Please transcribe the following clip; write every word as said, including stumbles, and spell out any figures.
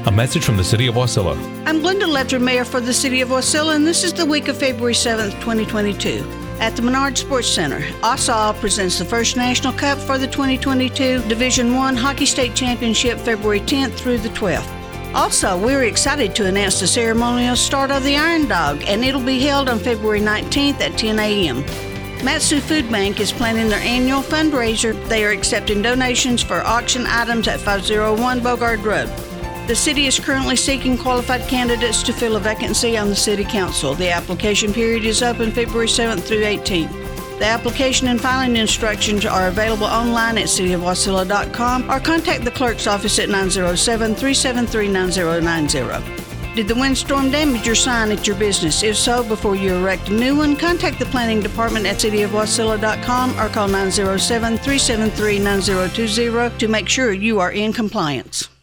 A message from the City of Wasilla. I'm Glenda Ledger, Mayor for the City of Wasilla, and this is the week of February seventh, twenty twenty-two. At the Menard Sports Center, Ossall presents the first National Cup for the twenty twenty-two Division I Hockey State Championship, February tenth through the twelfth. Also, we're excited to announce the ceremonial start of the Iron Dog, and it'll be held on February nineteenth at ten a.m. Matsu Food Bank is planning their annual fundraiser. They are accepting donations for auction items at five oh one Bogard Road. The city is currently seeking qualified candidates to fill a vacancy on the City Council. The application period is open February seventh through eighteenth. The application and filing instructions are available online at city of wasilla dot com or contact the clerk's office at nine oh seven, three seven three, nine oh nine oh. Did the windstorm damage your sign at your business? If so, before you erect a new one, contact the planning department at city of wasilla dot com or call nine oh seven, three seven three, nine oh two oh to make sure you are in compliance.